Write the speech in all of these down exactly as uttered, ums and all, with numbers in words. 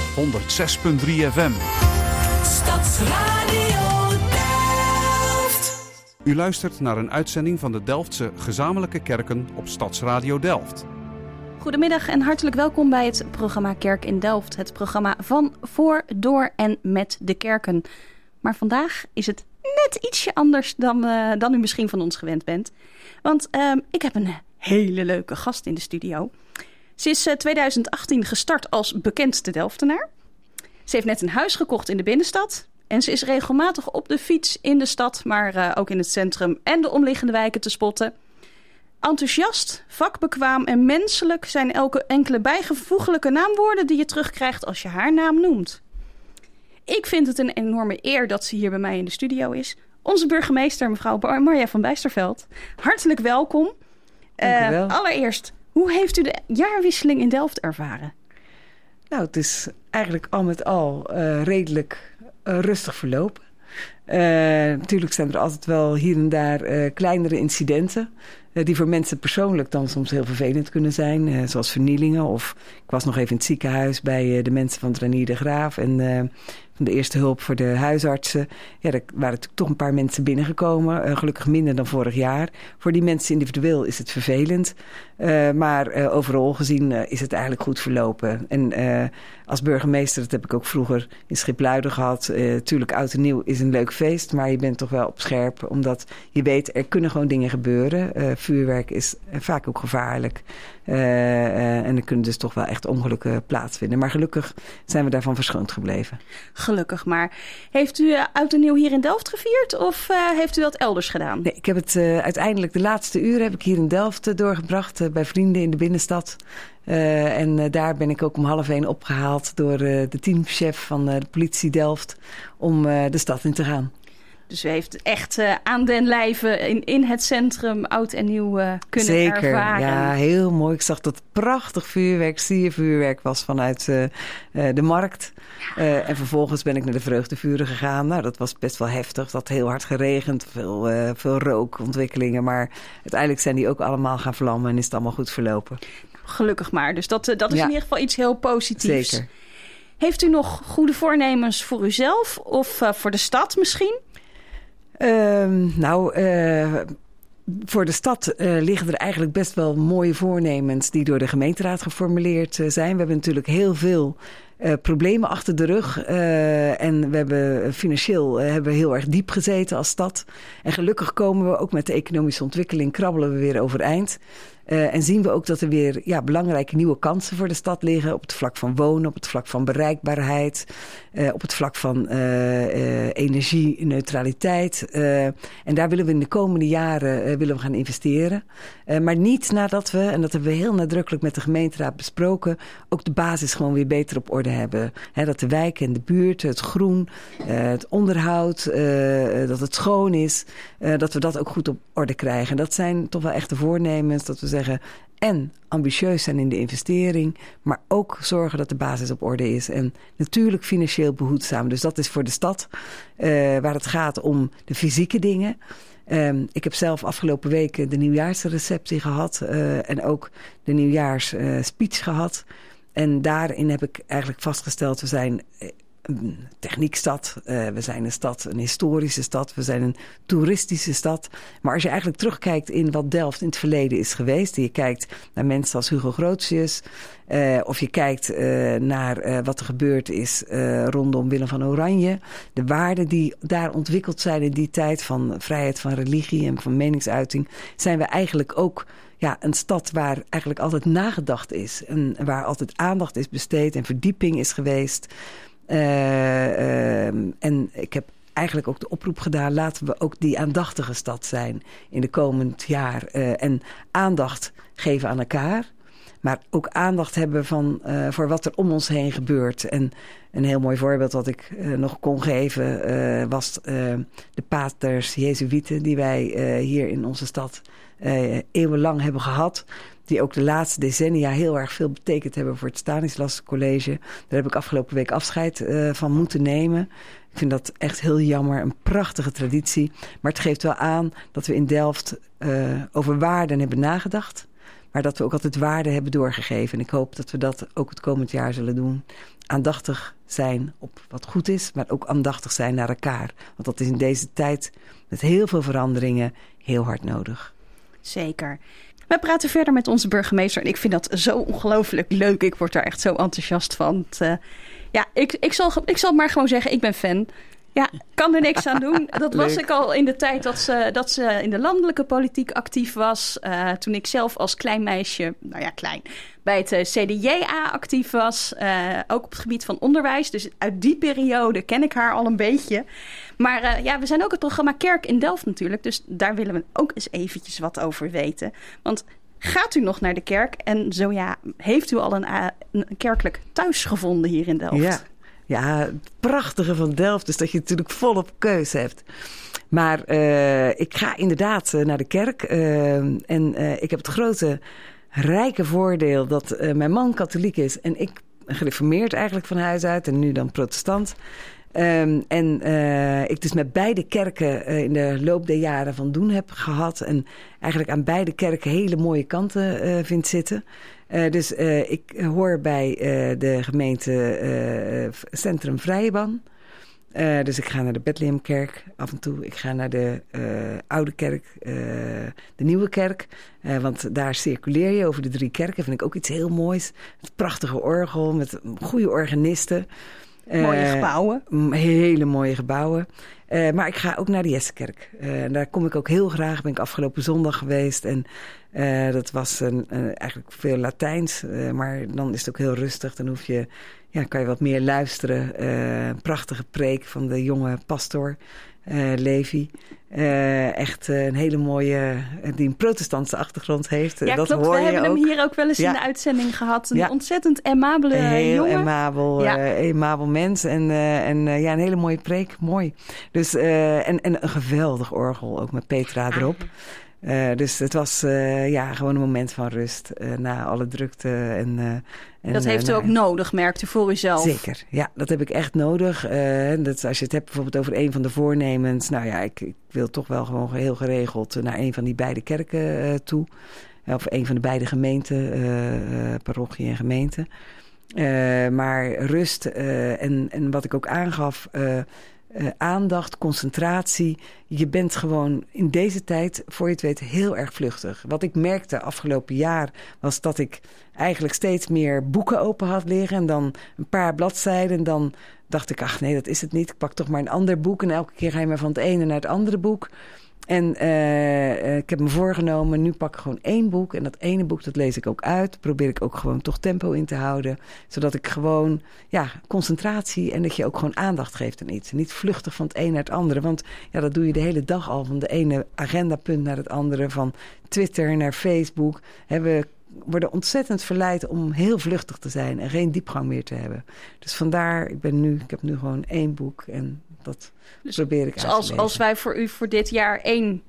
honderd zes punt drie F M. Stadsradio Delft. U luistert naar een uitzending van de Delftse gezamenlijke kerken op Stadsradio Delft. Goedemiddag en hartelijk welkom bij het programma Kerk in Delft. Het programma van, voor, door en met de kerken. Maar vandaag is het net ietsje anders dan, uh, dan u misschien van ons gewend bent. Want uh, ik heb een hele leuke gast in de studio. Ze is uh, twintig achttien gestart als bekendste Delftenaar. Ze heeft net een huis gekocht in de binnenstad. En ze is regelmatig op de fiets in de stad, maar uh, ook in het centrum en de omliggende wijken te spotten. Enthousiast, vakbekwaam en menselijk zijn elke enkele bijgevoeglijke naamwoorden die je terugkrijgt als je haar naam noemt. Ik vind het een enorme eer dat ze hier bij mij in de studio is. Onze burgemeester, mevrouw Marja van Bijsterveld. Hartelijk welkom. Dank u wel. Uh, allereerst, hoe heeft u de jaarwisseling in Delft ervaren? Nou, het is eigenlijk al met al uh, redelijk uh, rustig verlopen. Uh, natuurlijk zijn er altijd wel hier en daar uh, kleinere incidenten. Uh, die voor mensen persoonlijk dan soms heel vervelend kunnen zijn. Uh, zoals vernielingen. Of ik was nog even in het ziekenhuis bij uh, de mensen van het Ranier de Graaf. En uh, van de eerste hulp voor de huisartsen. Ja, er waren natuurlijk toch een paar mensen binnengekomen. Uh, gelukkig minder dan vorig jaar. Voor die mensen individueel is het vervelend. Uh, maar uh, overal gezien uh, is het eigenlijk goed verlopen. En uh, als burgemeester, dat heb ik ook vroeger in Schipluiden gehad. Uh, tuurlijk, oud en nieuw is een leuk feest. Maar je bent toch wel op scherp. Omdat je weet, er kunnen gewoon dingen gebeuren. Uh, vuurwerk is uh, vaak ook gevaarlijk. Uh, uh, en er kunnen dus toch wel echt ongelukken plaatsvinden. Maar gelukkig zijn we daarvan verschoond gebleven. Gelukkig maar. Heeft u uh, oud en nieuw hier in Delft gevierd? Of uh, heeft u dat elders gedaan? Nee, ik heb het uh, uiteindelijk de laatste uren heb ik hier in Delft uh, doorgebracht. Uh, bij vrienden in de binnenstad. Uh, en uh, daar ben ik ook om half één opgehaald door uh, de teamchef van uh, de politie Delft om uh, de stad in te gaan. Dus u heeft echt uh, aan den lijve in, in het centrum oud en nieuw uh, kunnen Zeker, ervaren. Ja, heel mooi. Ik zag dat prachtig vuurwerk, siervuurwerk was vanuit uh, uh, de markt. Uh, en vervolgens ben ik naar de vreugdevuren gegaan. Nou, dat was best wel heftig. Het had heel hard geregend, veel, uh, veel rookontwikkelingen. Maar uiteindelijk zijn die ook allemaal gaan vlammen en is het allemaal goed verlopen. Gelukkig maar. Dus dat, uh, dat is ja. in ieder geval iets heel positiefs. Zeker. Heeft u nog goede voornemens voor uzelf of uh, voor de stad misschien? Uh, nou, uh, voor de stad uh, liggen er eigenlijk best wel mooie voornemens die door de gemeenteraad geformuleerd uh, zijn. We hebben natuurlijk heel veel uh, problemen achter de rug. Uh, en we hebben financieel uh, hebben we heel erg diep gezeten als stad. En gelukkig komen we ook met de economische ontwikkeling, krabbelen we weer overeind. Uh, en zien we ook dat er weer ja, belangrijke nieuwe kansen voor de stad liggen. Op het vlak van wonen, op het vlak van bereikbaarheid. Uh, op het vlak van uh, uh, energie-neutraliteit. Uh, en daar willen we in de komende jaren uh, willen we gaan investeren. Uh, maar niet nadat we, en dat hebben we heel nadrukkelijk met de gemeenteraad besproken, ook de basis gewoon weer beter op orde hebben. He, dat de wijk en de buurt, het groen, uh, het onderhoud, uh, dat het schoon is. Uh, dat we dat ook goed op orde krijgen. En dat zijn toch wel echte voornemens, dat we zeggen en ambitieus zijn in de investering, maar ook zorgen dat de basis op orde is. En natuurlijk financieel behoedzaam. Dus dat is voor de stad, uh, waar het gaat om de fysieke dingen. Um, ik heb zelf afgelopen weken de nieuwjaarsreceptie gehad uh, en ook de nieuwjaarsspeech uh, gehad. En daarin heb ik eigenlijk vastgesteld, we zijn een techniekstad, uh, we zijn een stad, een historische stad, we zijn een toeristische stad. Maar als je eigenlijk terugkijkt in wat Delft in het verleden is geweest, en je kijkt naar mensen als Hugo Grotius, uh, of je kijkt uh, naar uh, wat er gebeurd is uh, rondom Willem van Oranje, de waarden die daar ontwikkeld zijn in die tijd van vrijheid van religie en van meningsuiting, zijn we eigenlijk ook ja, een stad waar eigenlijk altijd nagedacht is en waar altijd aandacht is besteed en verdieping is geweest. Uh, uh, en ik heb eigenlijk ook de oproep gedaan, laten we ook die aandachtige stad zijn in de komend jaar. Uh, en aandacht geven aan elkaar, maar ook aandacht hebben van, uh, voor wat er om ons heen gebeurt. En een heel mooi voorbeeld wat ik uh, nog kon geven uh, was uh, de paters Jezuïeten die wij uh, hier in onze stad uh, eeuwenlang hebben gehad. Die ook de laatste decennia heel erg veel betekend hebben voor het Stanislas College. Daar heb ik afgelopen week afscheid uh, van moeten nemen. Ik vind dat echt heel jammer, een prachtige traditie. Maar het geeft wel aan dat we in Delft uh, over waarden hebben nagedacht. Maar dat we ook altijd waarden hebben doorgegeven. En ik hoop dat we dat ook het komend jaar zullen doen. aandachtig zijn op wat goed is, maar ook aandachtig zijn naar elkaar. Want dat is in deze tijd met heel veel veranderingen heel hard nodig. Zeker. We praten verder met onze burgemeester en ik vind dat zo ongelooflijk leuk. Ik word daar echt zo enthousiast van. Het, uh, ja, ik, ik, zal, ik zal maar gewoon zeggen, ik ben fan. Ja, kan er niks aan doen. Dat was ik al in de tijd dat ze, dat ze in de landelijke politiek actief was. Uh, toen ik zelf als klein meisje, nou ja, klein, bij het uh, C D J A actief was. Uh, ook op het gebied van onderwijs. Dus uit die periode ken ik haar al een beetje. Maar uh, ja, we zijn ook het programma Kerk in Delft natuurlijk. Dus daar willen we ook eens eventjes wat over weten. Want gaat u nog naar de kerk? En zo ja, heeft u al een, uh, een kerkelijk thuis gevonden hier in Delft? Ja. Ja, het prachtige van Delft is dat je natuurlijk volop keus hebt. Maar uh, ik ga inderdaad uh, naar de kerk. Uh, en uh, ik heb het grote, rijke voordeel dat uh, mijn man katholiek is. En ik gereformeerd eigenlijk van huis uit. En nu dan protestant. Um, en uh, ik dus met beide kerken uh, in de loop der jaren van doen heb gehad. En eigenlijk aan beide kerken hele mooie kanten uh, vind zitten. Uh, dus uh, ik hoor bij uh, de gemeente uh, Centrum Vrijeban. Uh, dus ik ga naar de Bethlehemkerk af en toe. Ik ga naar de uh, Oude Kerk, uh, de Nieuwe Kerk. Uh, want daar circuleer je over de drie kerken. Vind ik ook iets heel moois. Het prachtige orgel met goede organisten. Mooie uh, gebouwen. Hele mooie gebouwen. Uh, maar ik ga ook naar de Jessekerk. Uh, en daar kom ik ook heel graag. Ben ik afgelopen zondag geweest. En uh, dat was een, uh, eigenlijk veel Latijns. Uh, maar dan is het ook heel rustig. Dan hoef je, ja, kan je wat meer luisteren. Uh, een prachtige preek van de jonge pastoor uh, Levi. Uh, echt uh, een hele mooie, uh, die een protestantse achtergrond heeft. Ja, dat klopt. Hoor we je hebben ook. hem hier ook wel eens ja. in de uitzending gehad. Een ja. ontzettend amabele heel jongen. Amabel, ja. uh, amabel mens. En, uh, en uh, ja, een hele mooie preek. Mooi. Dus, uh, en, en een geweldig orgel, ook met Petra erop. Uh, dus het was uh, ja, gewoon een moment van rust uh, na alle drukte. En, uh, en, dat heeft u uh, ook nodig, merkt u voor uzelf? Zeker, ja, dat heb ik echt nodig. Uh, dat, als je het hebt bijvoorbeeld over een van de voornemens. Nou ja, ik, ik wil toch wel gewoon heel geregeld naar een van die beide kerken uh, toe. Of een van de beide gemeenten, uh, uh, parochie en gemeente. Uh, maar rust uh, en, en wat ik ook aangaf... Uh, Uh, aandacht, concentratie. Je bent gewoon in deze tijd, voor je het weet, heel erg vluchtig. Wat ik merkte afgelopen jaar was dat ik eigenlijk steeds meer boeken open had liggen. En dan een paar bladzijden. En dan dacht ik, ach nee, dat is het niet. Ik pak toch maar een ander boek. En elke keer ga je maar van het ene naar het andere boek. En uh, ik heb me voorgenomen, nu pak ik gewoon één boek. En dat ene boek, dat lees ik ook uit. Probeer ik ook gewoon toch tempo in te houden. Zodat ik gewoon, ja, concentratie en dat je ook gewoon aandacht geeft aan iets. En niet vluchtig van het een naar het andere. Want ja, dat doe je de hele dag al. Van de ene agendapunt naar het andere. Van Twitter naar Facebook. We worden ontzettend verleid om heel vluchtig te zijn. En geen diepgang meer te hebben. Dus vandaar, ik ben nu, ik heb nu gewoon één boek. En dat dus, probeer ik dus uit als, te als wij voor u voor dit jaar één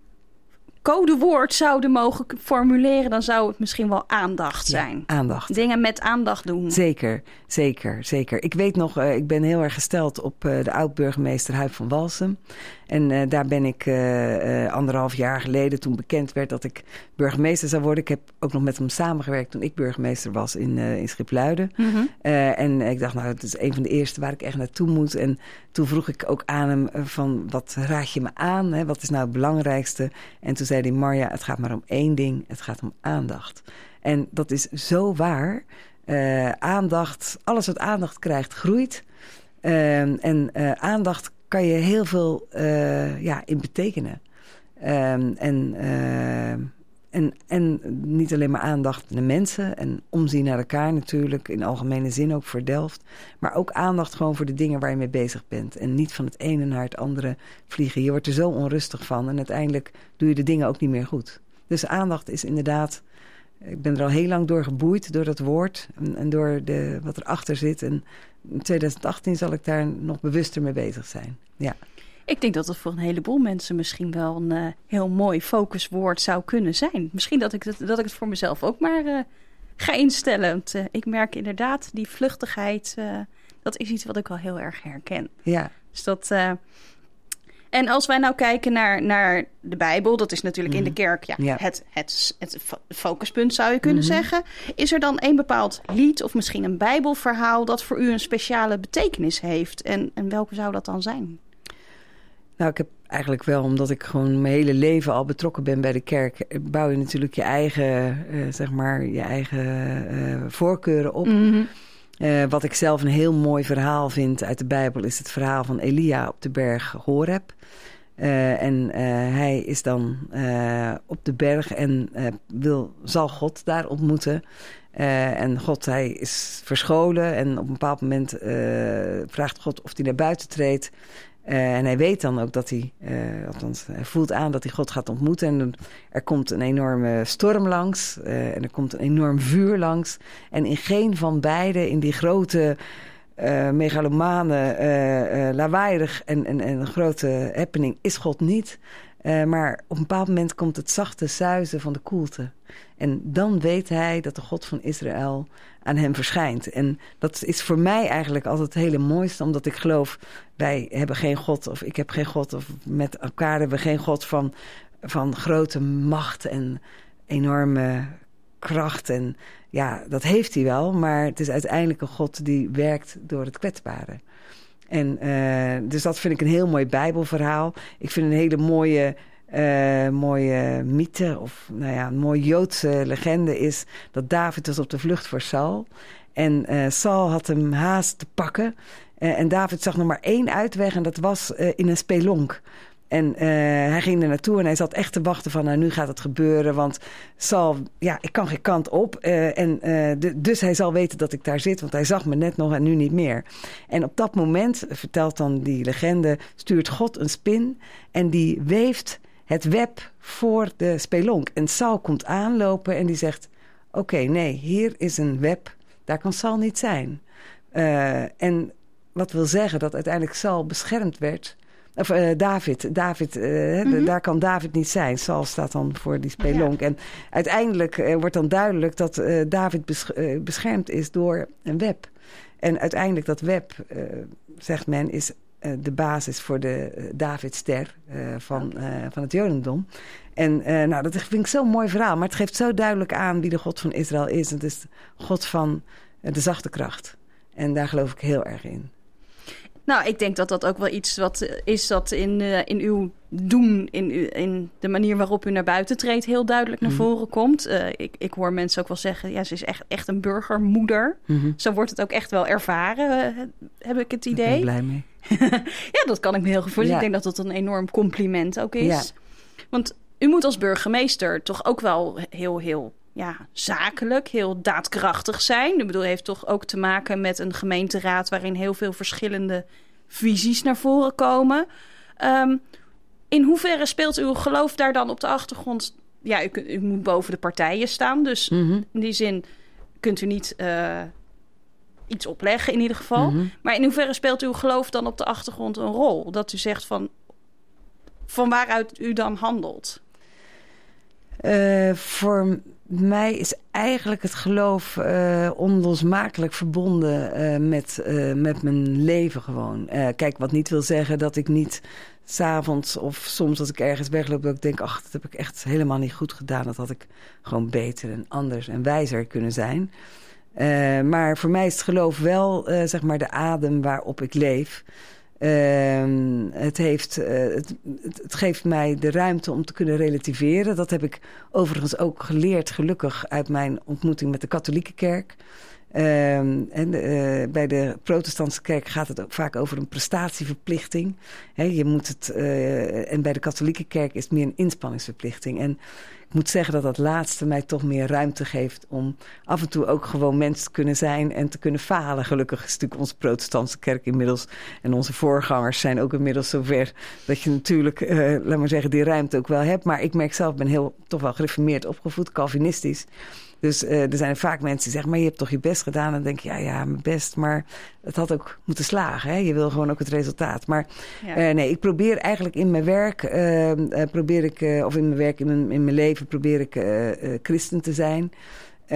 codewoord zouden mogen formuleren, dan zou het misschien wel aandacht zijn. Ja, aandacht. Dingen met aandacht doen. Zeker, zeker, zeker. Ik weet nog, uh, ik ben heel erg gesteld op uh, de oud-burgemeester Huib van Walsum. En uh, daar ben ik uh, uh, anderhalf jaar geleden, toen bekend werd dat ik burgemeester zou worden. Ik heb ook nog met hem samengewerkt toen ik burgemeester was in, uh, in Schipluiden. Mm-hmm. Uh, en ik dacht, nou, het is een van de eerste waar ik echt naartoe moet. En toen vroeg ik ook aan hem uh, van, wat raad je me aan? Hè? Wat is nou het belangrijkste? En toen zei hij, Marja, het gaat maar om één ding. Het gaat om aandacht. En dat is zo waar. Uh, aandacht, alles wat aandacht krijgt, groeit. Uh, en uh, aandacht kan je heel veel uh, ja, in betekenen. Um, en, uh, en, en niet alleen maar aandacht naar mensen en omzien naar elkaar natuurlijk, in algemene zin ook voor Delft. Maar ook aandacht gewoon voor de dingen waar je mee bezig bent. En niet van het ene naar het andere vliegen. Je wordt er zo onrustig van en uiteindelijk doe je de dingen ook niet meer goed. Dus aandacht is inderdaad, ik ben er al heel lang door geboeid, door dat woord en, en door de, wat erachter zit. En in twintig achttien zal ik daar nog bewuster mee bezig zijn. Ja. Ik denk dat het voor een heleboel mensen misschien wel een uh, heel mooi focuswoord zou kunnen zijn. Misschien dat ik het, dat ik het voor mezelf ook maar uh, ga instellen. Want uh, ik merk inderdaad, die vluchtigheid, uh, dat is iets wat ik wel heel erg herken. Ja. Dus dat... Uh, En als wij nou kijken naar, naar de Bijbel, dat is natuurlijk mm. in de kerk ja, ja. Het, het, het focuspunt zou je kunnen mm-hmm. zeggen. Is er dan een bepaald lied of misschien een Bijbelverhaal dat voor u een speciale betekenis heeft? En, en welke zou dat dan zijn? Nou, ik heb eigenlijk wel, omdat ik gewoon mijn hele leven al betrokken ben bij de kerk, bouw je natuurlijk je eigen, uh, zeg maar, je eigen uh, voorkeuren op. Mm-hmm. Uh, wat ik zelf een heel mooi verhaal vind uit de Bijbel is het verhaal van Elia op de berg Horeb. Uh, en uh, hij is dan uh, op de berg en uh, wil, zal God daar ontmoeten. Uh, en God, hij is verscholen en op een bepaald moment uh, vraagt God of hij naar buiten treedt. Uh, en hij weet dan ook dat hij, uh, althans hij voelt aan dat hij God gaat ontmoeten. En er komt een enorme storm langs uh, en er komt een enorm vuur langs. En in geen van beide, in die grote uh, megalomane, uh, uh, lawaaierig en, en, en een grote happening, is God niet. Uh, maar op een bepaald moment komt het zachte suizen van de koelte. En dan weet hij dat de God van Israël aan hem verschijnt. En dat is voor mij eigenlijk altijd het hele mooiste. Omdat ik geloof, wij hebben geen God of ik heb geen God. Of met elkaar hebben we geen God van, van grote macht en enorme kracht. En ja, dat heeft hij wel. Maar het is uiteindelijk een God die werkt door het kwetsbare. En uh, dus dat vind ik een heel mooi Bijbelverhaal. Ik vind een hele mooie... Uh, mooie mythe of nou ja, een mooie Joodse legende is dat David was op de vlucht voor Saul. En uh, Saul had hem haast te pakken. Uh, en David zag nog maar één uitweg en dat was uh, in een spelonk. En uh, hij ging er naartoe en hij zat echt te wachten van, nou, nu gaat het gebeuren. Want Saul, ja, ik kan geen kant op. Uh, en, uh, de, dus hij zal weten dat ik daar zit, want hij zag me net nog en nu niet meer. En op dat moment, vertelt dan die legende, stuurt God een spin en die weeft het web voor de spelonk. En Saul komt aanlopen en die zegt, oké, okay, nee, hier is een web, daar kan Saul niet zijn. Uh, en wat wil zeggen dat uiteindelijk Saul beschermd werd. Of uh, David, David uh, mm-hmm. daar kan David niet zijn. Saul staat dan voor die spelonk. Ja. En uiteindelijk uh, wordt dan duidelijk dat uh, David besch- uh, beschermd is door een web. En uiteindelijk dat web, uh, zegt men, is uh, de basis voor de uh, Davidster uh, van, uh, van het Jodendom. En uh, nou, dat vind ik zo'n mooi verhaal. Maar het geeft zo duidelijk aan wie de God van Israël is. Het is de God van uh, de zachte kracht. En daar geloof ik heel erg in. Nou, ik denk dat dat ook wel iets wat is dat in, uh, in uw doen, in, u, in de manier waarop u naar buiten treedt, heel duidelijk naar mm-hmm. voren komt. Uh, ik, ik hoor mensen ook wel zeggen, ja, ze is echt, echt een burgermoeder. Mm-hmm. Zo wordt het ook echt wel ervaren, uh, heb ik het idee. Ik ben blij mee. Ja, dat kan ik me heel goed voorstellen. Ja. Ik denk dat dat een enorm compliment ook is. Ja. Want u moet als burgemeester toch ook wel heel, heel... ja, zakelijk, heel daadkrachtig zijn. Ik bedoel, heeft toch ook te maken met een gemeenteraad waarin heel veel verschillende visies naar voren komen. Um, in hoeverre speelt uw geloof daar dan op de achtergrond? Ja, u, u moet boven de partijen staan, dus mm-hmm. in die zin kunt u niet uh, iets opleggen in ieder geval. Mm-hmm. Maar in hoeverre speelt uw geloof dan op de achtergrond een rol? Dat u zegt van, van waaruit u dan handelt? Uh, voor mij is eigenlijk het geloof uh, onlosmakelijk verbonden uh, met, uh, met mijn leven gewoon. Uh, kijk, wat niet wil zeggen dat ik niet 's avonds of soms als ik ergens wegloop, dat ik denk, ach, dat heb ik echt helemaal niet goed gedaan. Dat had ik gewoon beter en anders en wijzer kunnen zijn. Uh, maar voor mij is het geloof wel, uh, zeg maar, de adem waarop ik leef. Uh, het, heeft, uh, het, het geeft mij de ruimte om te kunnen relativeren. Dat heb ik overigens ook geleerd, gelukkig, uit mijn ontmoeting met de katholieke kerk. Uh, en uh, bij de protestantse kerk gaat het ook vaak over een prestatieverplichting. He, je moet het, uh, en bij de katholieke kerk is het meer een inspanningsverplichting. En ik moet zeggen dat dat laatste mij toch meer ruimte geeft om af en toe ook gewoon mens te kunnen zijn en te kunnen falen. Gelukkig is natuurlijk onze protestantse kerk inmiddels en onze voorgangers zijn ook inmiddels zover dat je natuurlijk, uh, laat maar zeggen, die ruimte ook wel hebt. Maar ik merk zelf, ben heel toch wel gereformeerd opgevoed, Calvinistisch. Dus uh, er zijn vaak mensen die zeggen, maar je hebt toch je best gedaan. En dan denk je, ja, ja, mijn best, maar het had ook moeten slagen. Hè? Je wil gewoon ook het resultaat. Maar ja. uh, nee, ik probeer eigenlijk in mijn werk, uh, uh, probeer ik, uh, of in mijn werk, in mijn, in mijn leven, probeer ik uh, uh, christen te zijn. Uh,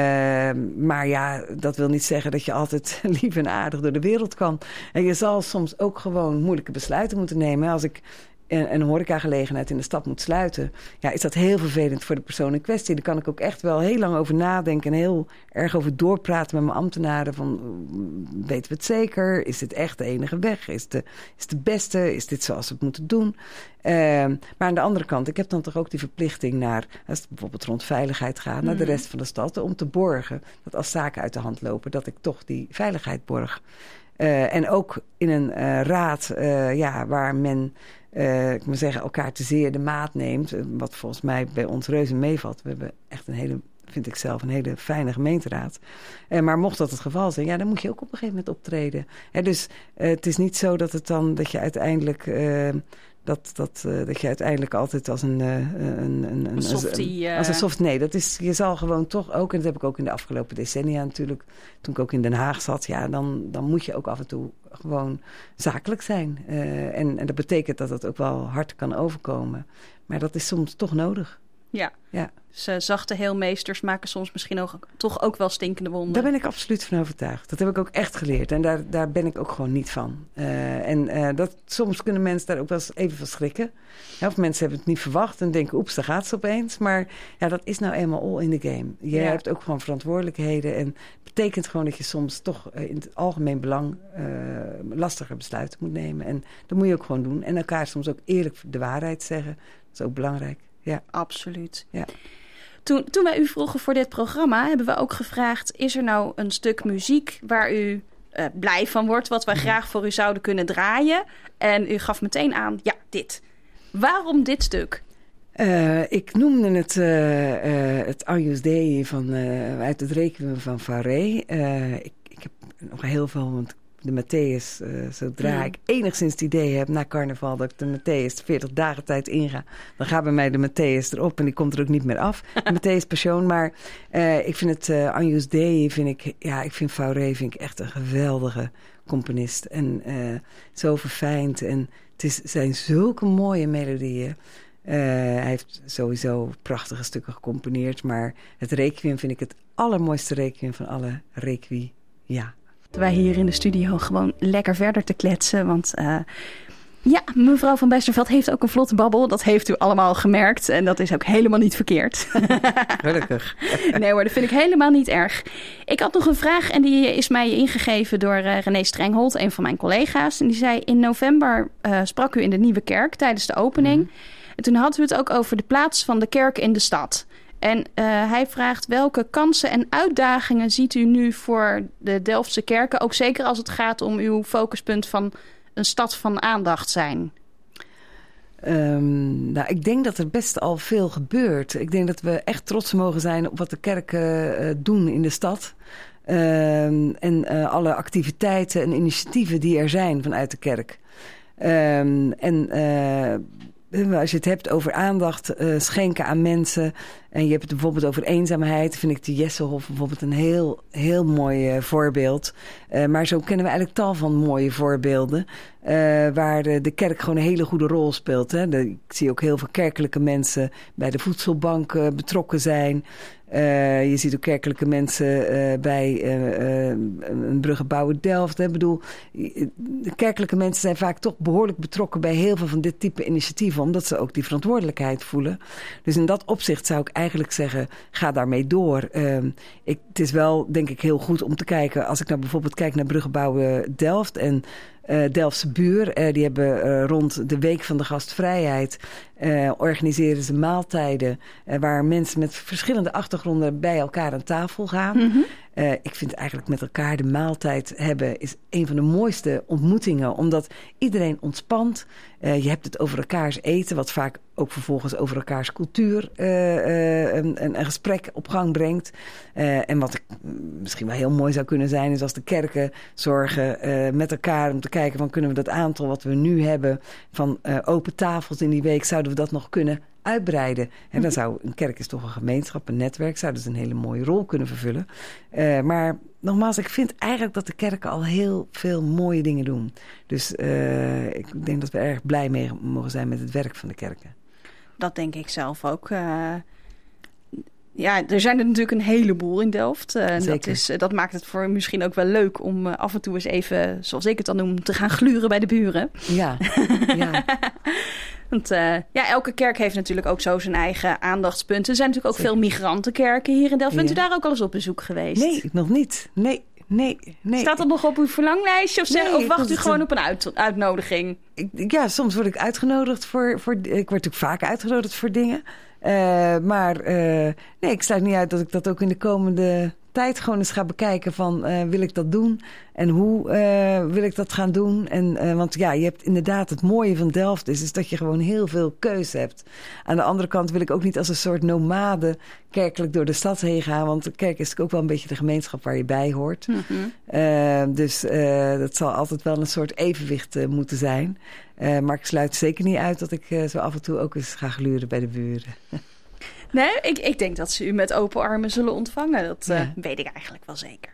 maar ja, dat wil niet zeggen dat je altijd lief en aardig door de wereld kan. En je zal soms ook gewoon moeilijke besluiten moeten nemen. Als ik een, een horecagelegenheid in de stad moet sluiten, ja, is dat heel vervelend voor de persoon in kwestie. Daar kan ik ook echt wel heel lang over nadenken en heel erg over doorpraten met mijn ambtenaren. Van, weten we het zeker? Is dit echt de enige weg? Is, de, is het de beste? Is dit zoals we het moeten doen? Uh, maar aan de andere kant, ik heb dan toch ook die verplichting naar, als het bijvoorbeeld rond veiligheid gaat, naar de rest van de stad, om te borgen dat als zaken uit de hand lopen, dat ik toch die veiligheid borg. Uh, en ook in een uh, raad uh, ja, waar men uh, ik moet zeggen, elkaar te zeer de maat neemt, uh, wat volgens mij bij ons reuze meevalt. We hebben echt een hele, vind ik zelf, een hele fijne gemeenteraad. Uh, maar mocht dat het geval zijn, ja, dan moet je ook op een gegeven moment optreden. Uh, dus uh, het is niet zo dat het dan dat je uiteindelijk Uh, Dat, dat, uh, dat je uiteindelijk altijd als een, uh, een, een, een, een softie... Uh... Als een soft, nee, dat is, je zal gewoon toch ook, en dat heb ik ook in de afgelopen decennia natuurlijk, toen ik ook in Den Haag zat, ja, dan, dan moet je ook af en toe gewoon zakelijk zijn. Uh, en, en dat betekent dat het ook wel hard kan overkomen. Maar dat is soms toch nodig. Ja, ja. Dus uh, zachte heelmeesters maken soms misschien ook, toch ook wel stinkende wonden. Daar ben ik absoluut van overtuigd. Dat heb ik ook echt geleerd. En daar, daar ben ik ook gewoon niet van. Uh, en uh, dat, soms kunnen mensen daar ook wel eens even van schrikken. Ja, of mensen hebben het niet verwacht en denken, oeps, daar gaat ze opeens. Maar ja, dat is nou eenmaal all in the game. Je ja. hebt ook gewoon verantwoordelijkheden. En het betekent gewoon dat je soms toch uh, in het algemeen belang uh, lastige besluiten moet nemen. En dat moet je ook gewoon doen. En elkaar soms ook eerlijk de waarheid zeggen. Dat is ook belangrijk. Ja, absoluut. Ja. Toen, toen wij u vroegen voor dit programma, hebben we ook gevraagd, is er nou een stuk muziek waar u uh, blij van wordt, wat wij mm-hmm. graag voor u zouden kunnen draaien? En u gaf meteen aan, ja, dit. Waarom dit stuk? Uh, ik noemde het uh, uh, het Agnus Dei van, uh, uit het Requiem van Fauré. Uh, ik, ik heb nog heel veel, want de Matthäus, uh, zodra ja. ik enigszins het idee heb na carnaval dat ik de Matthäus veertig dagen tijd inga, dan gaat bij mij de Matthäus erop en die komt er ook niet meer af. De Matthäus Passion, maar uh, ik vind het uh, Agnus Dei, vind ik, ja, ik vind Fauré vind ik echt een geweldige componist en uh, zo verfijnd en het is, zijn zulke mooie melodieën. Uh, hij heeft sowieso prachtige stukken gecomponeerd, maar het Requiem vind ik het allermooiste Requiem van alle Requiem. Ja. Wij hier in de studio gewoon lekker verder te kletsen. Want uh, ja, mevrouw van Bijsterveld heeft ook een vlotte babbel. Dat heeft u allemaal gemerkt. En dat is ook helemaal niet verkeerd. Gelukkig. Nee hoor, dat vind ik helemaal niet erg. Ik had nog een vraag en die is mij ingegeven door uh, René Strenghold, een van mijn collega's. En die zei, in november uh, sprak u in de Nieuwe Kerk tijdens de opening. Mm. En toen hadden we het ook over de plaats van de kerk in de stad. En uh, hij vraagt, welke kansen en uitdagingen ziet u nu voor de Delftse kerken? Ook zeker als het gaat om uw focuspunt van een stad van aandacht zijn. Um, nou, ik denk dat er best al veel gebeurt. Ik denk dat we echt trots mogen zijn op wat de kerken uh, doen in de stad. Um, en uh, alle activiteiten en initiatieven die er zijn vanuit de kerk. Um, en uh, als je het hebt over aandacht uh, schenken aan mensen, en je hebt het bijvoorbeeld over eenzaamheid, vind ik de Jesselhof bijvoorbeeld een heel, heel mooi uh, voorbeeld. Uh, maar zo kennen we eigenlijk tal van mooie voorbeelden, uh, waar de, de kerk gewoon een hele goede rol speelt. Hè. De, ik zie ook heel veel kerkelijke mensen bij de voedselbank uh, betrokken zijn. Uh, je ziet ook kerkelijke mensen uh, bij uh, uh, een bruggenbouwer Delft. Hè. Ik bedoel, de kerkelijke mensen zijn vaak toch behoorlijk betrokken bij heel veel van dit type initiatieven, omdat ze ook die verantwoordelijkheid voelen. Dus in dat opzicht zou ik eigenlijk zeggen, ga daarmee door. Uh, ik, het is wel, denk ik, heel goed om te kijken. Als ik nou bijvoorbeeld kijk naar bruggenbouwer Delft en Uh, Delftse Buur, uh, die hebben uh, rond de Week van de Gastvrijheid uh, organiseren ze maaltijden uh, waar mensen met verschillende achtergronden bij elkaar aan tafel gaan. Mm-hmm. Uh, ik vind eigenlijk met elkaar de maaltijd hebben is een van de mooiste ontmoetingen, omdat iedereen ontspant. Uh, je hebt het over elkaars eten, wat vaak ook vervolgens over elkaars cultuur uh, uh, een, een gesprek op gang brengt. Uh, en wat ik, misschien wel heel mooi zou kunnen zijn, is als de kerken zorgen uh, met elkaar om te kijken van, kunnen we dat aantal wat we nu hebben van uh, open tafels in die week, zouden we dat nog kunnen uitbreiden. En dan zou een kerk is toch een gemeenschap, een netwerk, zou dus een hele mooie rol kunnen vervullen. Uh, maar nogmaals, ik vind eigenlijk dat de kerken al heel veel mooie dingen doen. Dus uh, ik denk dat we erg blij mee mogen zijn met het werk van de kerken. Dat denk ik zelf ook. Uh, Ja, er zijn er natuurlijk een heleboel in Delft. Uh, dat, is, uh, dat maakt het voor misschien ook wel leuk om uh, af en toe eens even, zoals ik het dan noem, te gaan gluren bij de buren. Ja, ja. Want uh, ja, elke kerk heeft natuurlijk ook zo zijn eigen aandachtspunten. Er zijn natuurlijk ook Zeker. veel migrantenkerken hier in Delft. Bent ja. u daar ook al eens op bezoek geweest? Nee, nog niet. Nee, nee, nee. Staat dat nog op uw verlanglijstje of, nee, of wacht u gewoon een... op een uit, uitnodiging? Ik, ja, soms word ik uitgenodigd voor, voor... Ik word natuurlijk vaak uitgenodigd voor dingen. Uh, maar uh, nee, ik sluit niet uit dat ik dat ook in de komende tijd gewoon eens ga bekijken van uh, wil ik dat doen en hoe uh, wil ik dat gaan doen. En, uh, want ja, je hebt inderdaad het mooie van Delft is, is dat je gewoon heel veel keuze hebt. Aan de andere kant wil ik ook niet als een soort nomade kerkelijk door de stad heen gaan. Want de kerk is natuurlijk ook wel een beetje de gemeenschap waar je bij hoort. Mm-hmm. Uh, dus uh, dat zal altijd wel een soort evenwicht uh, moeten zijn. Uh, maar ik sluit zeker niet uit dat ik uh, zo af en toe ook eens ga gluren bij de buren. Nee, ik, ik denk dat ze u met open armen zullen ontvangen. Dat uh, ja. weet ik eigenlijk wel zeker.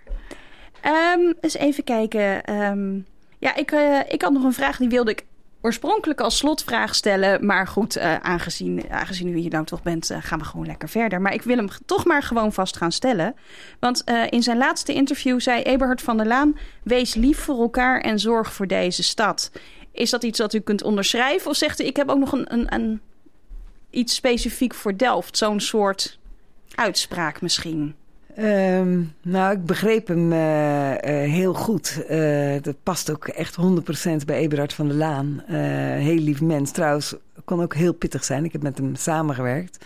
Um, eens even kijken. Um, ja, ik, uh, ik had nog een vraag die wilde ik oorspronkelijk als slotvraag stellen. Maar goed, uh, aangezien, aangezien u hier nou toch bent, uh, gaan we gewoon lekker verder. Maar ik wil hem toch maar gewoon vast gaan stellen. Want uh, in zijn laatste interview zei Eberhard van der Laan: wees lief voor elkaar en zorg voor deze stad. Is dat iets dat u kunt onderschrijven? Of zegt u, ik heb ook nog een, een, een iets specifiek voor Delft? Zo'n soort uitspraak misschien? Um, nou, ik begreep hem uh, uh, heel goed. Uh, dat past ook echt honderd procent bij Eberhard van der Laan. Uh, heel lief mens. Trouwens, kon ook heel pittig zijn. Ik heb met hem samengewerkt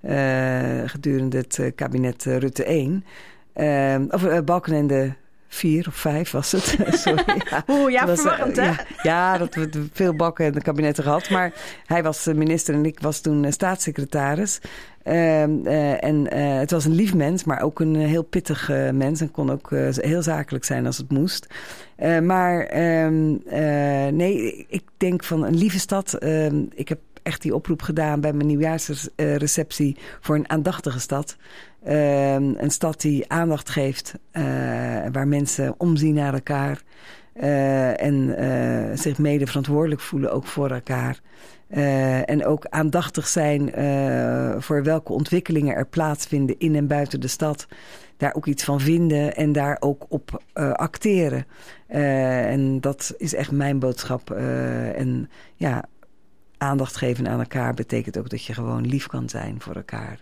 uh, gedurende het uh, kabinet uh, Rutte één. Uh, of uh, Balkenende vier of vijf was het. Sorry, ja. Oeh, ja, was, verwarrend, uh, hè? Ja, ja, dat we veel bakken in de kabinetten gehad. Maar hij was minister en ik was toen uh, staatssecretaris. Uh, uh, en uh, het was een lief mens, maar ook een uh, heel pittig uh, mens. En kon ook uh, heel zakelijk zijn als het moest. Uh, maar uh, uh, nee, ik denk van een lieve stad. Uh, ik heb echt die oproep gedaan bij mijn nieuwjaarsreceptie voor een aandachtige stad. Uh, een stad die aandacht geeft, uh, waar mensen omzien naar elkaar. Uh, en uh, zich mede verantwoordelijk voelen, ook voor elkaar. Uh, en ook aandachtig zijn uh, voor welke ontwikkelingen er plaatsvinden in en buiten de stad. Daar ook iets van vinden en daar ook op uh, acteren. Uh, en dat is echt mijn boodschap. Uh, en ja, aandacht geven aan elkaar betekent ook dat je gewoon lief kan zijn voor elkaar.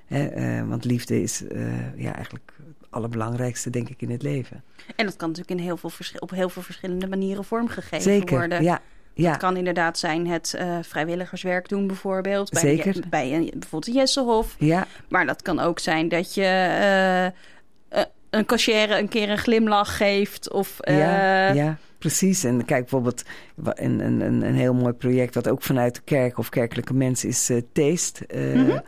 He, uh, want liefde is uh, ja, eigenlijk het allerbelangrijkste, denk ik, in het leven. En dat kan natuurlijk in heel veel vers- op heel veel verschillende manieren vormgegeven Zeker, worden. Ja, ja. Het kan inderdaad zijn het uh, vrijwilligerswerk doen bijvoorbeeld. Bij, Zeker. Je, bij een, bijvoorbeeld Jesselhof. Ja. Maar dat kan ook zijn dat je uh, uh, een cashier een keer een glimlach geeft. Of, uh, ja, ja, precies. En kijk bijvoorbeeld een, een, een heel mooi project wat ook vanuit de kerk of kerkelijke mensen is uh, Taste. Uh, mm-hmm.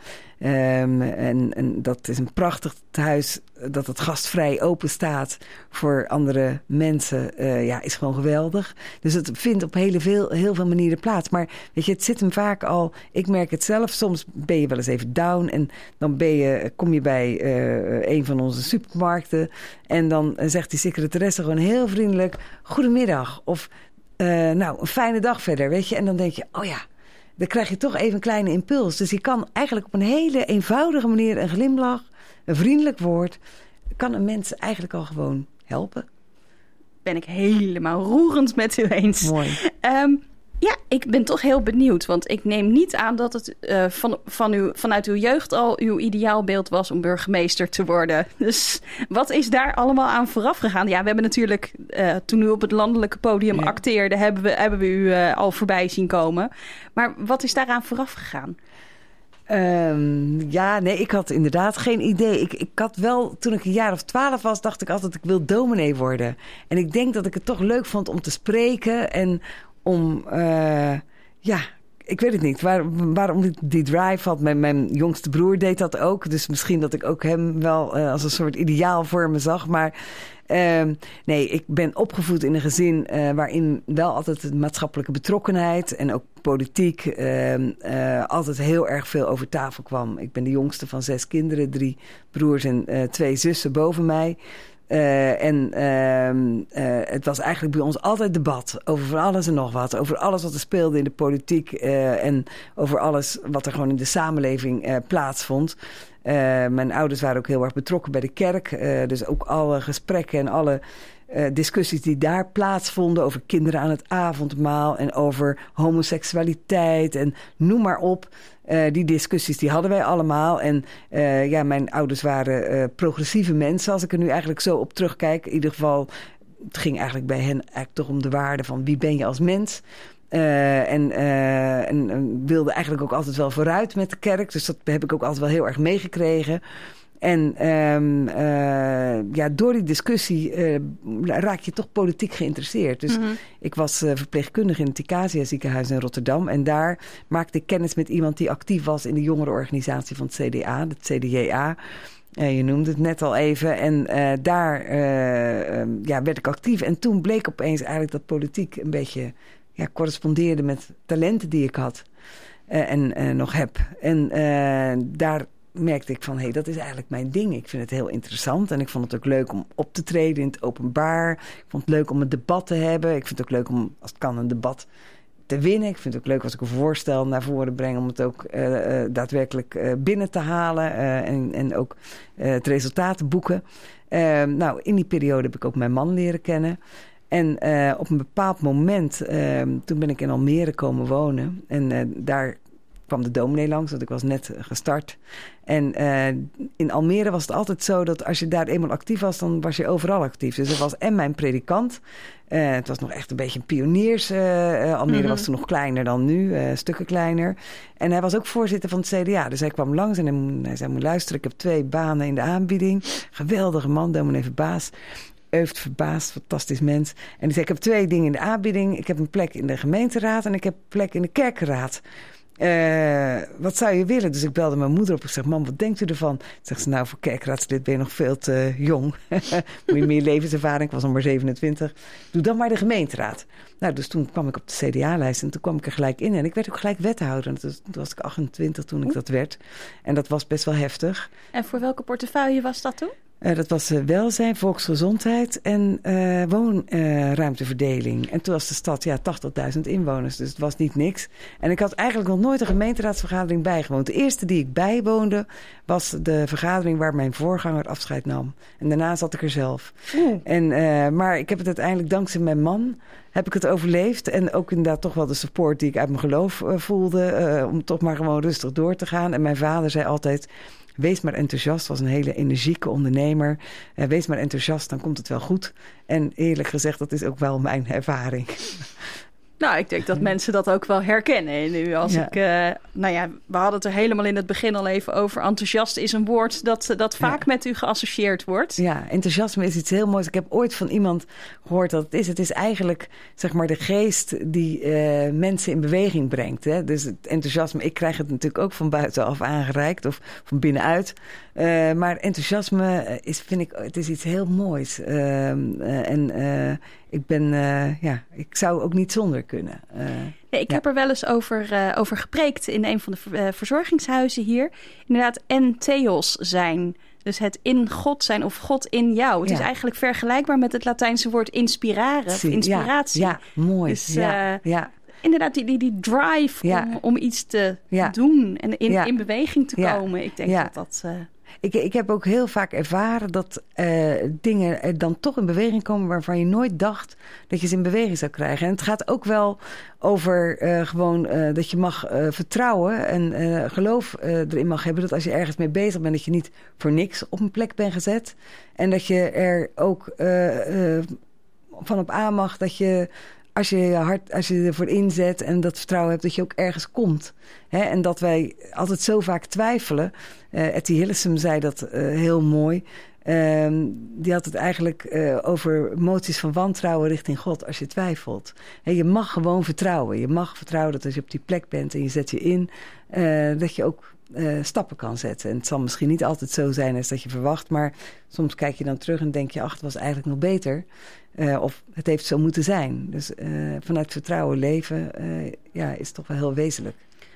Um, en, en dat is een prachtig huis dat het gastvrij open staat voor andere mensen. Uh, ja, is gewoon geweldig. Dus het vindt op hele veel, heel veel manieren plaats. Maar weet je, het zit hem vaak al. Ik merk het zelf. Soms ben je wel eens even down en dan ben je, kom je bij uh, een van onze supermarkten en dan zegt die secretaresse gewoon heel vriendelijk: goedemiddag. Of uh, nou, een fijne dag verder, weet je. En dan denk je, oh ja, dan krijg je toch even een kleine impuls. Dus je kan eigenlijk op een hele eenvoudige manier een glimlach, een vriendelijk woord, kan een mens eigenlijk al gewoon helpen. Ben ik helemaal roerend met u eens. Mooi. Um, ja, ik ben toch heel benieuwd. Want ik neem niet aan dat het uh, van, van uw, vanuit uw jeugd al uw ideaalbeeld was om burgemeester te worden. Dus wat is daar allemaal aan vooraf gegaan? Ja, we hebben natuurlijk, uh, toen u op het landelijke podium ja. acteerde, hebben we, hebben we u uh, al voorbij zien komen. Maar wat is daaraan vooraf gegaan? Um, ja, nee, ik had inderdaad geen idee. Ik, ik had wel, toen ik een jaar of twaalf was, dacht ik altijd, ik wil dominee worden. En ik denk dat ik het toch leuk vond om te spreken en om, uh, ja, ik weet het niet, waar, waarom die, die drive had. Mijn, mijn jongste broer deed dat ook, dus misschien dat ik ook hem wel uh, als een soort ideaal voor me zag. Maar uh, nee, ik ben opgevoed in een gezin uh, waarin wel altijd de maatschappelijke betrokkenheid en ook politiek uh, uh, altijd heel erg veel over tafel kwam. Ik ben de jongste van zes kinderen, drie broers en uh, twee zussen boven mij. Uh, en uh, uh, het was eigenlijk bij ons altijd debat over van alles en nog wat. Over alles wat er speelde in de politiek uh, en over alles wat er gewoon in de samenleving uh, plaatsvond. Uh, mijn ouders waren ook heel erg betrokken bij de kerk. Uh, dus ook alle gesprekken en alle uh, discussies die daar plaatsvonden over kinderen aan het avondmaal en over homoseksualiteit en noem maar op. Uh, die discussies die hadden wij allemaal. En uh, ja, mijn ouders waren uh, progressieve mensen, als ik er nu eigenlijk zo op terugkijk. In ieder geval, het ging eigenlijk bij hen eigenlijk toch om de waarde van wie ben je als mens. Uh, en, uh, en, en wilde eigenlijk ook altijd wel vooruit met de kerk. Dus dat heb ik ook altijd wel heel erg meegekregen. En um, uh, ja, door die discussie uh, raak je toch politiek geïnteresseerd. Dus mm-hmm. ik was uh, verpleegkundige in het Ticasia ziekenhuis in Rotterdam. En daar maakte ik kennis met iemand die actief was in de jongerenorganisatie van het C D A, het C D J A. Uh, je noemde het net al even. En uh, daar uh, um, ja, werd ik actief. En toen bleek opeens eigenlijk dat politiek een beetje ja, correspondeerde met talenten die ik had uh, en uh, nog heb. En uh, daar merkte ik van, hé, hey, dat is eigenlijk mijn ding. Ik vind het heel interessant en ik vond het ook leuk om op te treden in het openbaar. Ik vond het leuk om een debat te hebben. Ik vind het ook leuk om, als het kan, een debat te winnen. Ik vind het ook leuk als ik een voorstel naar voren breng om het ook uh, uh, daadwerkelijk uh, binnen te halen uh, en, en ook uh, het resultaat te boeken. Uh, nou, in die periode heb ik ook mijn man leren kennen. En uh, op een bepaald moment, uh, toen ben ik in Almere komen wonen. En uh, daar kwam de dominee langs, want ik was net gestart. En uh, in Almere was het altijd zo dat als je daar eenmaal actief was, dan was je overal actief. Dus er was en mijn predikant. Uh, het was nog echt een beetje een pioniers. Uh, uh, Almere mm-hmm. was toen nog kleiner dan nu, uh, stukken kleiner. En hij was ook voorzitter van het C D A. Dus hij kwam langs en hij, hij zei, moet luisteren, ik heb twee banen in de aanbieding. Geweldige man, dominee Verbaas. Euft Verbaasd, fantastisch mens. En die zei, ik heb twee dingen in de aanbieding. Ik heb een plek in de gemeenteraad en ik heb een plek in de kerkenraad. Uh, wat zou je willen? Dus ik belde mijn moeder op. Ik zeg, mam, wat denkt u ervan? Zegt ze, nou, voor kerkraadslid ben je nog veel te jong. Moet je meer levenservaring? Ik was nog maar zevenentwintig. Doe dan maar de gemeenteraad. Nou, dus toen kwam ik op de C D A-lijst en toen kwam ik er gelijk in. En ik werd ook gelijk wethouder. Toen was ik achtentwintig toen ik dat werd. En dat was best wel heftig. En voor welke portefeuille was dat toen? Uh, dat was uh, welzijn, volksgezondheid en uh, woonruimteverdeling. Uh, en toen was de stad ja, tachtigduizend inwoners, dus het was niet niks. En ik had eigenlijk nog nooit een gemeenteraadsvergadering bijgewoond. De eerste die ik bijwoonde was de vergadering waar mijn voorganger afscheid nam. En daarna zat ik er zelf. Mm. En, uh, maar ik heb het uiteindelijk dankzij mijn man heb ik het overleefd. En ook inderdaad toch wel de support die ik uit mijn geloof uh, voelde. Uh, om toch maar gewoon rustig door te gaan. En mijn vader zei altijd, wees maar enthousiast, was een hele energieke ondernemer. Uh, wees maar enthousiast, dan komt het wel goed. En eerlijk gezegd, dat is ook wel mijn ervaring. Nou, ik denk dat mensen dat ook wel herkennen. Nu als ja. ik, uh, nou ja, we hadden het er helemaal in het begin al even over. Enthousiast is een woord dat, dat vaak ja. met u geassocieerd wordt. Ja, enthousiasme is iets heel moois. Ik heb ooit van iemand gehoord dat het is. Het is eigenlijk, zeg maar, de geest die uh, mensen in beweging brengt. Hè? Dus het enthousiasme, ik krijg het natuurlijk ook van buitenaf aangereikt of van binnenuit. Uh, maar enthousiasme is, vind ik, het is iets heel moois. Uh, uh, en uh, ik ben, uh, ja, ik zou ook niet zonder kunnen. Uh, nee, ik ja. heb er wel eens over, uh, over gepreekt in een van de ver, uh, verzorgingshuizen hier. Inderdaad, en theos zijn. Dus het in God zijn of God in jou. Het ja. is eigenlijk vergelijkbaar met het Latijnse woord inspiraren. Of inspiratie. Ja, ja, mooi. Dus, ja, uh, ja. Inderdaad, die, die, die drive ja. om, om iets te ja. doen en in, ja. in beweging te ja. komen. Ik denk ja. dat dat... Uh, Ik, ik heb ook heel vaak ervaren dat uh, dingen er dan toch in beweging komen waarvan je nooit dacht dat je ze in beweging zou krijgen. En het gaat ook wel over uh, gewoon uh, dat je mag uh, vertrouwen en uh, geloof uh, erin mag hebben dat als je ergens mee bezig bent, dat je niet voor niks op een plek bent gezet. En dat je er ook uh, uh, van op aan mag dat je, als je je hart, als je ervoor inzet en dat vertrouwen hebt, dat je ook ergens komt. Hè? En dat wij altijd zo vaak twijfelen. Uh, Etty Hillesum zei dat uh, heel mooi. Uh, die had het eigenlijk uh, over moties van wantrouwen richting God als je twijfelt. Hè, je mag gewoon vertrouwen. Je mag vertrouwen dat als je op die plek bent en je zet je in, uh, dat je ook uh, stappen kan zetten. En het zal misschien niet altijd zo zijn als dat je verwacht, maar soms kijk je dan terug en denk je, ach, het was eigenlijk nog beter. Uh, of het heeft zo moeten zijn. Dus uh, vanuit vertrouwen leven uh, ja, is toch wel heel wezenlijk.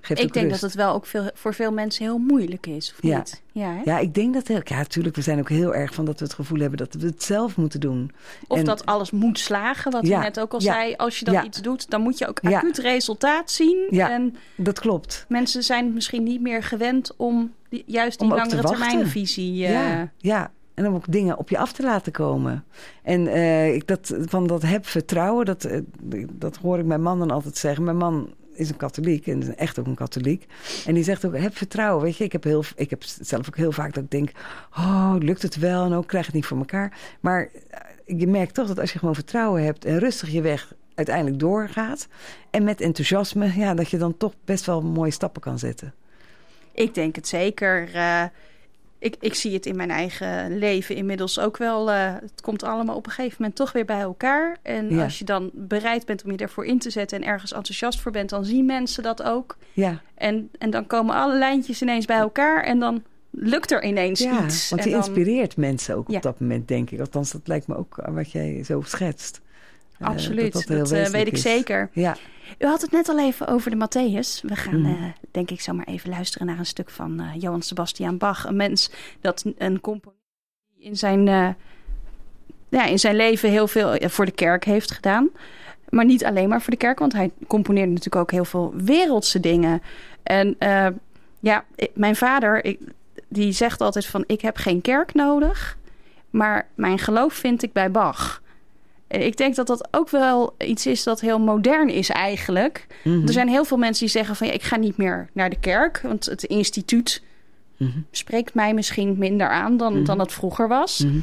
Geeft Ik ook denk rust. dat het wel ook veel, voor veel mensen heel moeilijk is, of Ja. niet? Ja, hè? Ja, ik denk dat... heel- Ja, natuurlijk, we zijn ook heel erg van dat we het gevoel hebben dat we het zelf moeten doen. Of En- dat alles moet slagen, wat Ja, u net ook al ja, zei. Als je dan ja. iets doet, dan moet je ook Ja. acuut resultaat zien. Ja. En Dat klopt. mensen zijn misschien niet meer gewend om die, juist die Om ook te langere wachten. termijnvisie... eh, Ja, ja. En om ook dingen op je af te laten komen. En eh, ik dat, van dat heb vertrouwen, dat, eh, dat hoor ik mijn man dan altijd zeggen. Mijn man is een katholiek en is echt ook een katholiek. En die zegt ook, heb vertrouwen. Weet je, ik heb, heel, ik heb zelf ook heel vaak dat ik denk... oh, lukt het wel en ook krijg het niet voor elkaar. Maar eh, je merkt toch dat als je gewoon vertrouwen hebt... en rustig je weg uiteindelijk doorgaat... en met enthousiasme, ja, dat je dan toch best wel mooie stappen kan zetten. Ik denk het zeker. Uh, ik, ik zie het in mijn eigen leven inmiddels ook wel. Uh, het komt allemaal op een gegeven moment toch weer bij elkaar. En Ja. als je dan bereid bent om je ervoor in te zetten... en ergens enthousiast voor bent, dan zien mensen dat ook. Ja, En, en dan komen alle lijntjes ineens bij elkaar... en dan lukt er ineens ja iets. want En je dan- inspireert mensen ook Ja. op dat moment, denk ik. Althans, dat lijkt me ook wat jij zo schetst. Uh, Absoluut, dat, heel uh, wezenlijk weet ik is. zeker. Ja, U had het net al even over de Matthäus. We gaan, Mhm. uh, denk ik, zomaar even luisteren naar een stuk van uh, Johann Sebastian Bach. Een mens dat een componist in zijn, uh, ja, in zijn leven heel veel uh, voor de kerk heeft gedaan. Maar niet alleen maar voor de kerk, want hij componeerde natuurlijk ook heel veel wereldse dingen. En uh, ja, ik- mijn vader, ik, die zegt altijd van, ik heb geen kerk nodig, maar mijn geloof vind ik bij Bach. En ik denk dat dat ook wel iets is dat heel modern is eigenlijk. Mhm. Er zijn heel veel mensen die zeggen van... Ja, ik ga niet meer naar de kerk, want het instituut Mhm. spreekt mij misschien minder aan dan, Mhm. dan het vroeger was. Mhm.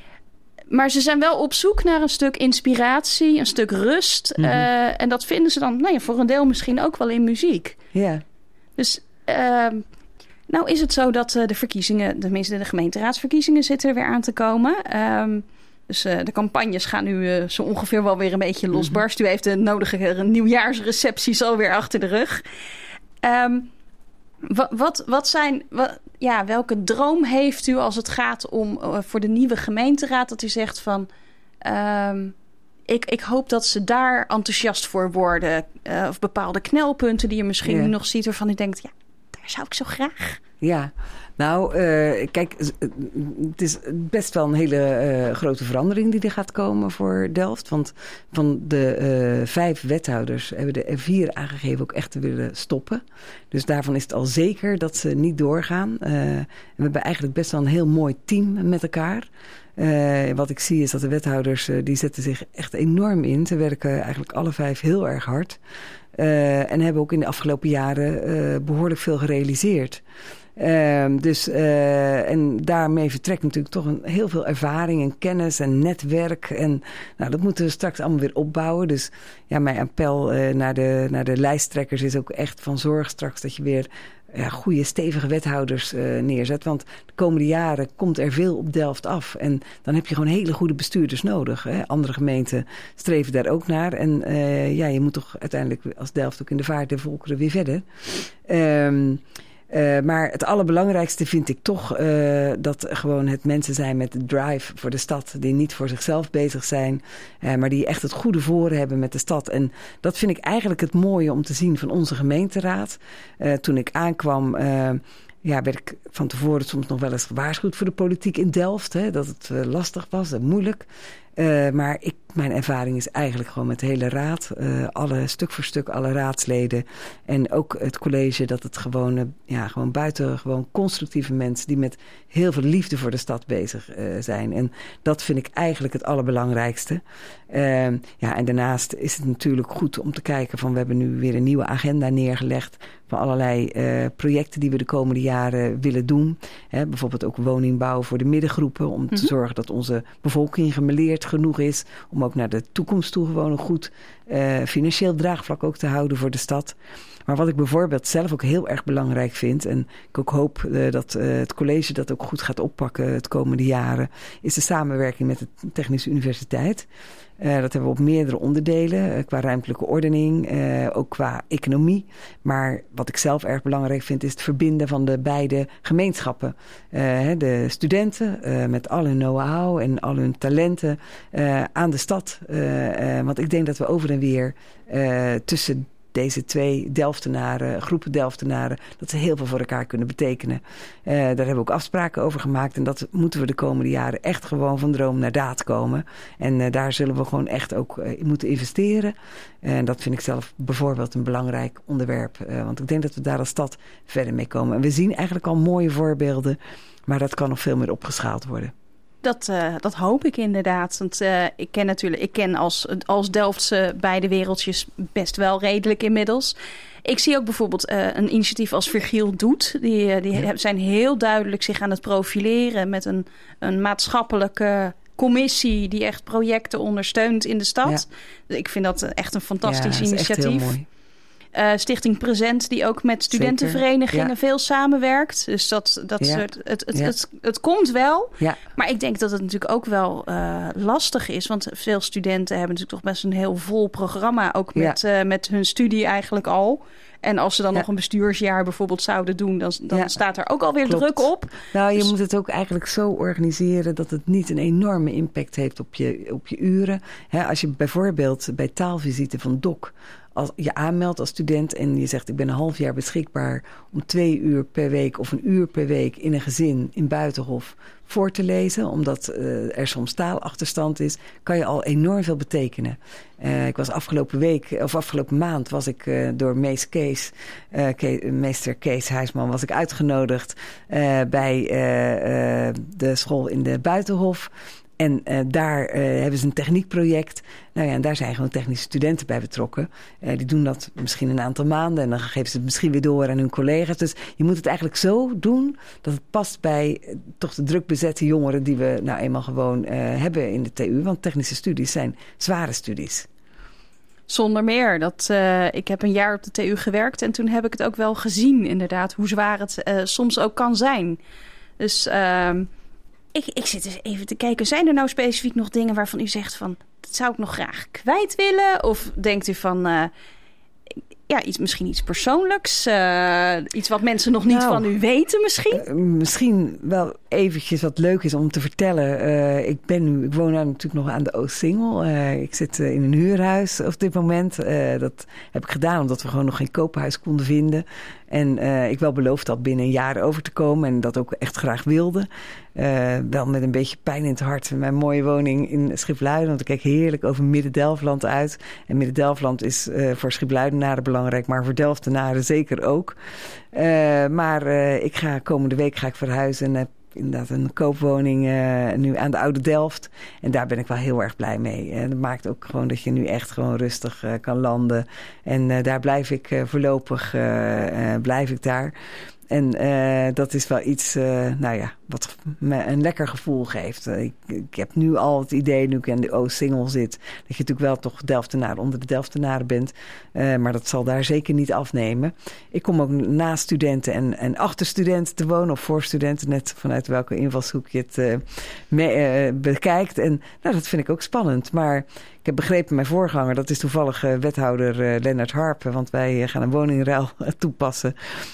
Maar ze zijn wel op zoek naar een stuk inspiratie, een stuk rust. Mhm. Uh, en dat vinden ze dan nou ja, voor een deel misschien ook wel in muziek. Ja. Dus uh, nou is het zo dat uh, de verkiezingen, tenminste de gemeenteraadsverkiezingen zitten er weer aan te komen. Um, dus uh, de campagnes gaan nu uh, zo ongeveer wel weer een beetje losbarsten. U heeft de nodige nieuwjaarsrecepties alweer achter de rug. Um, wat, wat, wat zijn, wat, ja, welke droom heeft u als het gaat om uh, voor de nieuwe gemeenteraad dat u zegt van... Um, ik, ik hoop dat ze daar enthousiast voor worden. Uh, of bepaalde knelpunten die je misschien Ja. nu nog ziet waarvan u denkt... ja, daar zou ik zo graag... Ja, nou, uh, kijk, het is best wel een hele uh, grote verandering die er gaat komen voor Delft. Want van de uh, vijf wethouders hebben er vier aangegeven ook echt te willen stoppen. Dus daarvan is het al zeker dat ze niet doorgaan. Uh, en we hebben eigenlijk best wel een heel mooi team met elkaar. Uh, wat ik zie is dat de wethouders, uh, die zetten zich echt enorm in. Ze werken eigenlijk alle vijf heel erg hard. Uh, en hebben ook in de afgelopen jaren uh, behoorlijk veel gerealiseerd. Uh, dus, uh, en daarmee vertrekt natuurlijk toch een, heel veel ervaring en kennis en netwerk. En nou, dat moeten we straks allemaal weer opbouwen. Dus ja, mijn appel uh, naar, de, naar de lijsttrekkers is ook echt van zorg straks dat je weer ja, goede, stevige wethouders uh, neerzet. Want de komende jaren komt er veel op Delft af. En dan heb je gewoon hele goede bestuurders nodig. Hè? Andere gemeenten streven daar ook naar. En uh, ja, je moet toch uiteindelijk als Delft ook in de vaart der volkeren weer verder. Um, Uh, maar het allerbelangrijkste vind ik toch uh, dat gewoon het mensen zijn met de drive voor de stad. Die niet voor zichzelf bezig zijn, uh, maar die echt het goede voor hebben met de stad. En dat vind ik eigenlijk het mooie om te zien van onze gemeenteraad. Uh, toen ik aankwam... Uh, Ja, werd ik van tevoren soms nog wel eens gewaarschuwd voor de politiek in Delft. Hè, dat het uh, lastig was en moeilijk. Uh, maar ik, mijn ervaring is eigenlijk gewoon met de hele raad. Uh, alle, stuk voor stuk, alle raadsleden. En ook het college dat het gewoon, uh, ja, gewoon buiten gewoon constructieve mensen... die met heel veel liefde voor de stad bezig uh, zijn. En dat vind ik eigenlijk het allerbelangrijkste. Uh, ja, en daarnaast is het natuurlijk goed om te kijken van... we hebben nu weer een nieuwe agenda neergelegd... van allerlei uh, projecten die we de komende jaren willen doen. Hè, bijvoorbeeld ook woningbouw voor de middengroepen... om mm-hmm. te zorgen dat onze bevolking gemêleerd genoeg is... om ook naar de toekomst toe gewoon een goed uh, financieel draagvlak ook te houden voor de stad. Maar wat ik bijvoorbeeld zelf ook heel erg belangrijk vind... en ik ook hoop uh, dat uh, het college dat ook goed gaat oppakken het komende jaren... is de samenwerking met de Technische Universiteit... Uh, dat hebben we op meerdere onderdelen, uh, qua ruimtelijke ordening, uh, ook qua economie. Maar wat ik zelf erg belangrijk vind, is het verbinden van de beide gemeenschappen. Uh, de studenten uh, met al hun know-how en al hun talenten uh, aan de stad. Uh, uh, want ik denk dat we over en weer uh, tussen deze twee Delftenaren, groepen Delftenaren, dat ze heel veel voor elkaar kunnen betekenen. Uh, daar hebben we ook afspraken over gemaakt. En dat moeten we de komende jaren echt gewoon van droom naar daad komen. En uh, daar zullen we gewoon echt ook uh, in moeten investeren. En dat vind ik zelf bijvoorbeeld een belangrijk onderwerp. Uh, want ik denk dat we daar als stad verder mee komen. En we zien eigenlijk al mooie voorbeelden, maar dat kan nog veel meer opgeschaald worden. Dat, uh, dat hoop ik inderdaad. Want uh, ik ken natuurlijk, ik ken als, als Delftse beide wereldjes best wel redelijk inmiddels. Ik zie ook bijvoorbeeld uh, een initiatief als Virgiel Doet. Die, uh, die ja. zijn heel duidelijk zich aan het profileren met een, een maatschappelijke commissie die echt projecten ondersteunt in de stad. Ja. Ik vind dat echt een fantastisch ja, dat is initiatief. Echt heel mooi. Uh, Stichting Present, die ook met studentenverenigingen ja. veel samenwerkt. Dus dat, dat ja. soort, het, het, ja. het, het, het komt wel. Ja. Maar ik denk dat het natuurlijk ook wel uh, lastig is. Want veel studenten hebben natuurlijk toch best een heel vol programma. Ook met, ja. uh, met hun studie eigenlijk al. En als ze dan ja. nog een bestuursjaar bijvoorbeeld zouden doen, dan, dan ja. staat er ook alweer Klopt. druk op. Nou, je dus... moet het ook eigenlijk zo organiseren dat het niet een enorme impact heeft op je, op je uren. He, als je bijvoorbeeld bij taalvisite van D O C als je aanmeldt als student en je zegt ik ben een half jaar beschikbaar om twee uur per week of een uur per week in een gezin in Buitenhof voor te lezen, omdat uh, er soms taalachterstand is, kan je al enorm veel betekenen. Uh, ik was afgelopen week, of afgelopen maand, was ik uh, door mees Kees, uh, Ke- meester Kees Huisman, was ik uitgenodigd uh, bij uh, uh, de school in de Buitenhof. En uh, daar uh, hebben ze een techniekproject. Nou ja, en daar zijn gewoon technische studenten bij betrokken. Uh, die doen dat misschien een aantal maanden en dan geven ze het misschien weer door aan hun collega's. Dus je moet het eigenlijk zo doen dat het past bij uh, toch de druk bezette jongeren die we nou eenmaal gewoon uh, hebben in de T U. Want technische studies zijn zware studies. Zonder meer. Dat, uh, ik heb een jaar op de T U gewerkt en toen heb ik het ook wel gezien inderdaad. Hoe zwaar het uh, soms ook kan zijn. Dus... Uh, Ik, ik zit eens even te kijken. Zijn er nou specifiek nog dingen waarvan u zegt van... dat zou ik nog graag kwijt willen? Of denkt u van... Uh, ja, iets, misschien iets persoonlijks? Uh, iets wat mensen nog niet nou, van u weten misschien? Uh, misschien wel eventjes wat leuk is om te vertellen. Uh, ik, ben nu, ik woon nou natuurlijk nog aan de Oostsingel. Uh, ik zit uh, in een huurhuis op dit moment. Uh, dat heb ik gedaan omdat we gewoon nog geen koophuis konden vinden. En uh, ik wel beloofd had binnen een jaar over te komen. En dat ook echt graag wilde. Uh, wel met een beetje pijn in het hart. Mijn mooie woning in Schipluiden. Want ik kijk heerlijk over Midden-Delfland uit. En Midden-Delfland is uh, voor Schipluidenaren belangrijk. Maar voor Delftenaren zeker ook. Uh, maar uh, ik ga komende week ga ik verhuizen. En heb inderdaad een koopwoning uh, nu aan de Oude Delft. En daar ben ik wel heel erg blij mee. En dat maakt ook gewoon dat je nu echt gewoon rustig uh, kan landen. En uh, daar blijf ik uh, voorlopig uh, uh, blijf ik daar. En uh, dat is wel iets, uh, nou ja, wat me een lekker gevoel geeft. Uh, ik, ik heb nu al het idee, nu ik in de Oostsingel zit, dat je natuurlijk wel toch Delftenaar onder de Delftenaren bent. Uh, maar dat zal daar zeker niet afnemen. Ik kom ook naast studenten en, en achter studenten te wonen, of voor studenten, net vanuit welke invalshoek je het uh, mee, uh, bekijkt. En nou, dat vind ik ook spannend. Maar ik heb begrepen, mijn voorganger, dat is toevallig uh, wethouder uh, Lennart Harpen, want wij uh, gaan een woningruil toepassen.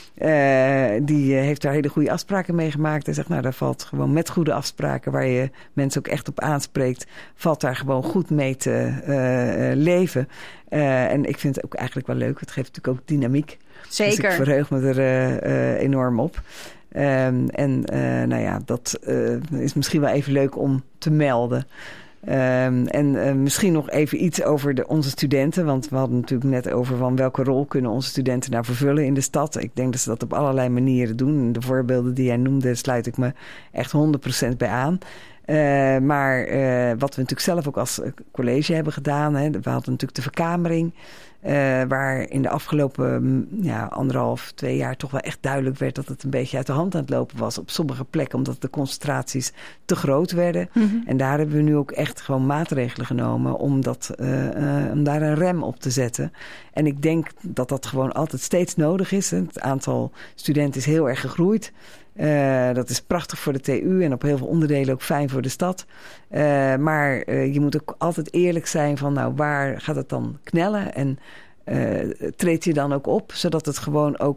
Uh, die uh, heeft daar hele goede afspraken mee gemaakt. En zegt, nou, daar valt gewoon met goede afspraken, waar je mensen ook echt op aanspreekt, valt daar gewoon goed mee te uh, uh, leven. Uh, en ik vind het ook eigenlijk wel leuk. Het geeft natuurlijk ook dynamiek. Zeker. Dus ik verheug me er uh, uh, enorm op. Um, en uh, nou ja, dat uh, is misschien wel even leuk om te melden. Um, en uh, misschien nog even iets over de, onze studenten. Want we hadden natuurlijk net over van welke rol kunnen onze studenten nou vervullen in de stad. Ik denk dat ze dat op allerlei manieren doen. En de voorbeelden die jij noemde, sluit ik me echt honderd procent bij aan. Uh, maar uh, wat we natuurlijk zelf ook als college hebben gedaan. Hè, we hadden natuurlijk de verkamering. Uh, waar in de afgelopen ja, anderhalf, twee jaar toch wel echt duidelijk werd dat het een beetje uit de hand aan het lopen was. Op sommige plekken, omdat de concentraties te groot werden. Mm-hmm. En daar hebben we nu ook echt gewoon maatregelen genomen om, dat, uh, uh, om daar een rem op te zetten. En ik denk dat dat gewoon altijd steeds nodig is. Hè. Het aantal studenten is heel erg gegroeid. Uh, dat is prachtig voor de T U en op heel veel onderdelen ook fijn voor de stad. Uh, maar uh, je moet ook altijd eerlijk zijn van, nou, waar gaat het dan knellen? En uh, treed je dan ook op, zodat het gewoon ook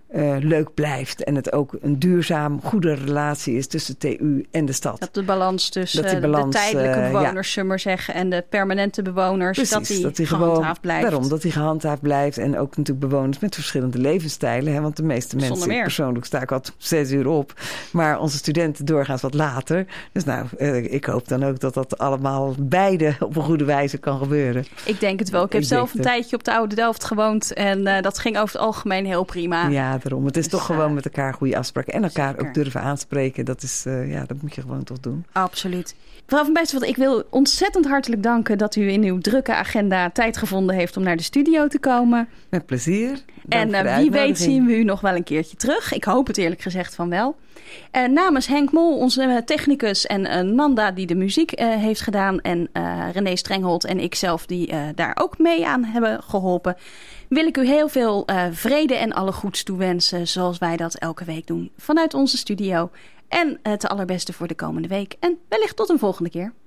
uh, leuk blijft. En het ook een duurzaam, goede relatie is tussen de T U en de stad. Dat de balans tussen dat die balans, de tijdelijke bewoners, uh, ja. zullen maar zeggen, en de permanente bewoners, Precies, dat die, dat die gehandhaafd gewoon, blijft. Daarom, dat die gehandhaafd blijft. En ook natuurlijk bewoners met verschillende levensstijlen. Hè, want de meeste Zonder mensen, meer. persoonlijk sta ik altijd zes uur op. Maar onze studenten doorgaans wat later. Dus nou, uh, ik hoop dan ook dat dat allemaal beide op een goede wijze kan gebeuren. Ik denk het wel. Ik heb Ik zelf een het. tijdje op de Oude Delft gewoond. En uh, dat ging over het algemeen heel prima. Ja, daarom. Het is Dus, toch gewoon uh, met elkaar goede afspraken. En elkaar zeker. ook durven aanspreken. Dat is, uh, ja, dat moet je gewoon toch doen. Absoluut. Mevrouw van Bijsterveld, ik wil ontzettend hartelijk danken dat u in uw drukke agenda tijd gevonden heeft om naar de studio te komen. Met plezier. Dank En voor de uh, wie weet uitnodiging. zien we u nog wel een keertje terug. Ik hoop het eerlijk gezegd van wel. Uh, namens Henk Mol, onze uh, technicus, en uh, Nanda die de muziek uh, heeft gedaan, en uh, René Strenghold en ikzelf die uh, daar ook mee aan hebben geholpen, wil ik u heel veel uh, vrede en alle goeds toewensen, zoals wij dat elke week doen vanuit onze studio. En het allerbeste voor de komende week. En wellicht tot een volgende keer.